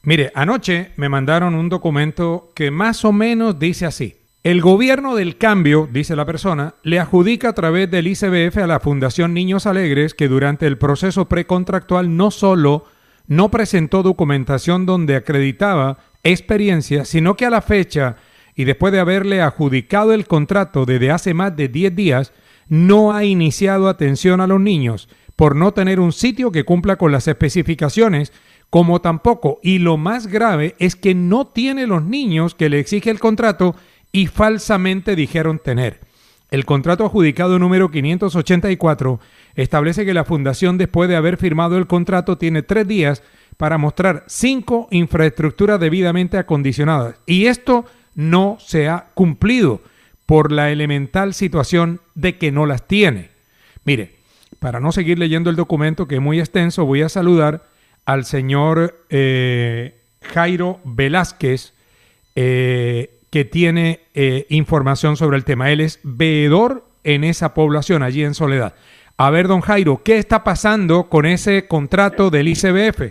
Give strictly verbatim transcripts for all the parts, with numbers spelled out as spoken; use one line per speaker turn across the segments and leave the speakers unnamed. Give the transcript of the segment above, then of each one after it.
Mire, anoche me mandaron un documento que más o menos dice así. El gobierno del cambio, dice la persona, le adjudica a través del I C B F a la Fundación Niños Alegres que durante el proceso precontractual no solo no presentó documentación donde acreditaba experiencia, sino que a la fecha y después de haberle adjudicado el contrato desde hace más de diez días, no ha iniciado atención a los niños por no tener un sitio que cumpla con las especificaciones, como tampoco, y lo más grave, es que no tiene los niños que le exige el contrato y falsamente dijeron tener. El contrato adjudicado número quinientos ochenta y cuatro establece que la fundación, después de haber firmado el contrato, tiene tres días para mostrar cinco infraestructuras debidamente acondicionadas. Y esto no se ha cumplido por la elemental situación de que no las tiene. Mire, para no seguir leyendo el documento, que es muy extenso, voy a saludar al señor eh, Jairo Velázquez, eh, que tiene eh, información sobre el tema. Él es veedor en esa población, allí en Soledad. A ver, don Jairo, ¿qué está pasando con ese contrato del I C B F?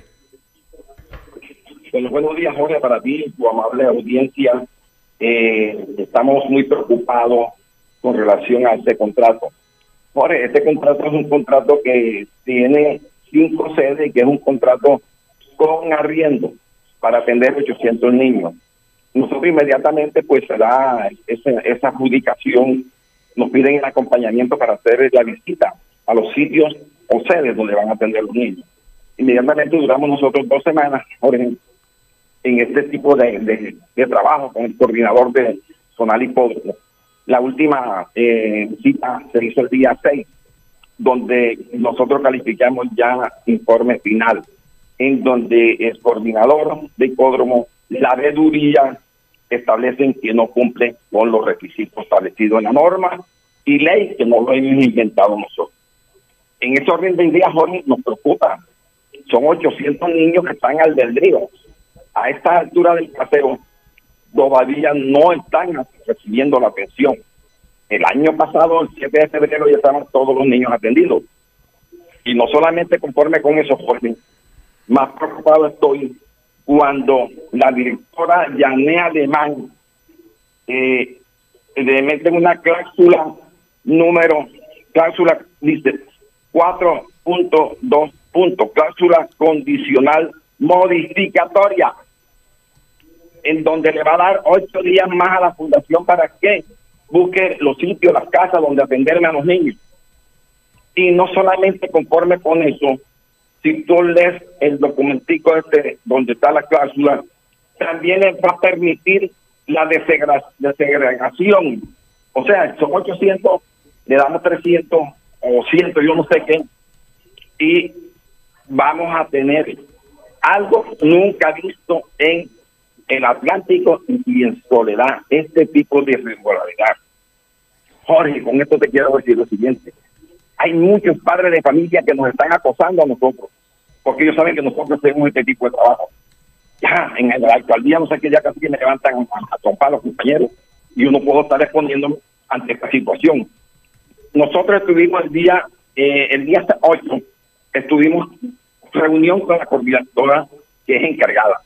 Bueno, buenos días, Jorge, para ti, tu amable audiencia. Eh, estamos muy preocupados con relación a este contrato. Jorge, este contrato es un contrato que tiene cinco sedes y que es un contrato con arriendo para atender ochocientos niños. Nosotros inmediatamente pues se da esa, esa adjudicación, nos piden el acompañamiento para hacer la visita a los sitios o sedes donde van a atender los niños. Inmediatamente duramos nosotros dos semanas, Jorge, en este tipo de, de, de trabajo con el coordinador de Zonal Hipódromo. La última eh, cita se hizo el día seis, donde nosotros calificamos ya informe final, en donde el coordinador de hipódromo, la veeduría, establecen que no cumple con los requisitos establecidos en la norma y ley, que no lo hemos inventado nosotros. En ese orden de ideas, Jorge, nos preocupa. Son ochocientos niños que están al albedrío. A esta altura del paseo todavía no están recibiendo la atención. El año pasado, el siete de febrero, ya estaban todos los niños atendidos. Y no solamente conforme con eso, Jorge, más preocupado estoy cuando la directora Yanea Alemán eh, le meten una cláusula número, cláusula, dice cuatro punto dos punto, cláusula condicional modificatoria, en donde le va a dar ocho días más a la fundación para que busque los sitios, las casas donde atenderme a los niños. Y no solamente conforme con eso, si tú lees el documentico este donde está la cláusula, también les va a permitir la desegregación. O sea, son ochocientos, le damos trescientos o cien, yo no sé qué, y vamos a tener algo nunca visto en el Atlántico y en Soledad, este tipo de irregularidad. Jorge, con esto te quiero decir lo siguiente: hay muchos padres de familia que nos están acosando a nosotros, porque ellos saben que nosotros hacemos este tipo de trabajo. Ya en la alcaldía, no sé qué, ya casi que me levantan a, a trompar a los compañeros, y uno puedo estar respondiéndome ante esta situación. Nosotros estuvimos el día, eh, el día ocho, estuvimos reunión con la coordinadora que es encargada,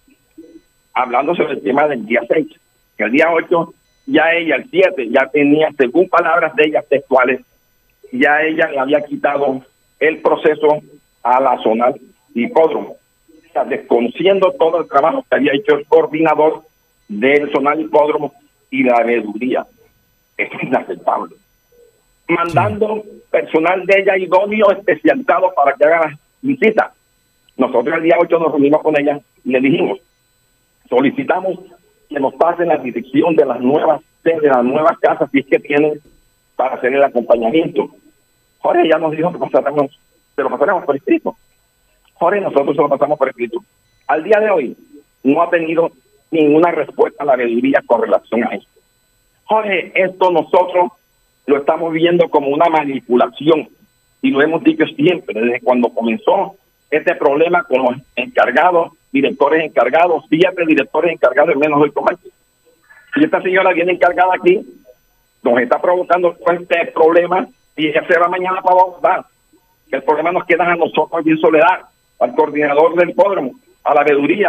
hablando sobre el tema del día seis. El día ocho, ya ella, el siete, ya tenía, según palabras de ella textuales, ya ella le había quitado el proceso a la Zonal Hipódromo. O sea, desconociendo todo el trabajo que había hecho el coordinador del Zonal Hipódromo y la veeduría. Eso es inaceptable. Mandando sí. personal de ella idóneo especializado para que haga las visitas. Nosotros el día ocho nos reunimos con ella y le dijimos, solicitamos que nos pasen la dirección de las nuevas de las nuevas casas, si es que tienen, para hacer el acompañamiento. Jorge ya nos dijo que pasáramos, se lo pasaremos por escrito. Jorge, nosotros se lo pasamos por escrito. Al día de hoy no ha tenido ninguna respuesta a la veeduría con relación a esto. Jorge, esto nosotros lo estamos viendo como una manipulación y lo hemos dicho siempre, desde cuando comenzó este problema con los encargados, directores encargados, siete directores encargados en menos de ocho meses. Y esta señora viene encargada aquí, nos está provocando este problema y ella se va mañana para Bogotá. El problema nos queda a nosotros aquí en Soledad, al coordinador del hipódromo, a la veeduría,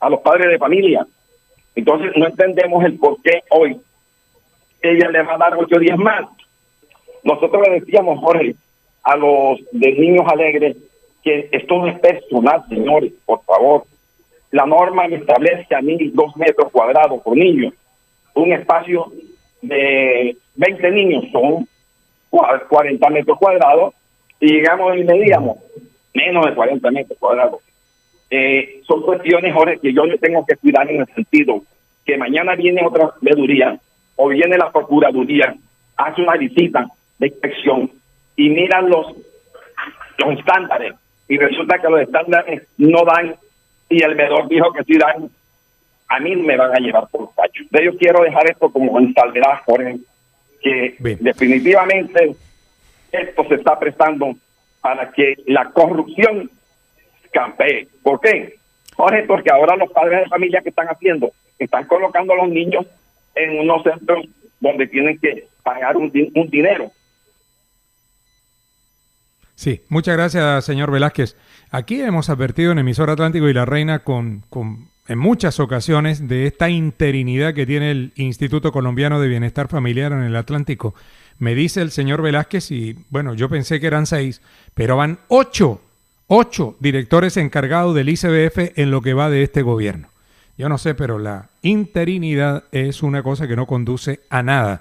a los padres de familia. Entonces no entendemos el por qué hoy ella le va a dar ocho días más. Nosotros le decíamos, Jorge, a los de Niños Alegres, que esto no es personal, señores, por favor. La norma establece a mí dos metros cuadrados por niño. Un espacio de veinte niños son cuarenta metros cuadrados, y llegamos y medíamos menos de cuarenta metros cuadrados. Eh, son cuestiones, Jorge, que yo le tengo que cuidar en el sentido que mañana viene otra veeduría o viene la procuraduría, hace una visita de inspección y miran los, los estándares, y resulta que los estándares no dan, y el medidor dijo que sí dan. A mí me van a llevar por cacho. De yo quiero dejar esto como en salvedad, Jorge, que Bien. definitivamente esto se está prestando para que la corrupción campee. ¿Por qué? Jorge, porque ahora los padres de familia que están haciendo, están colocando a los niños en unos centros donde tienen que pagar un, un dinero.
Sí, muchas gracias, señor Velázquez. Aquí hemos advertido en Emisora Atlántico y La Reina con, con en muchas ocasiones de esta interinidad que tiene el Instituto Colombiano de Bienestar Familiar en el Atlántico. Me dice el señor Velázquez, y bueno, yo pensé que eran seis, pero van ocho, ocho directores encargados del I C B F en lo que va de este gobierno. Yo no sé, pero la interinidad es una cosa que no conduce a nada.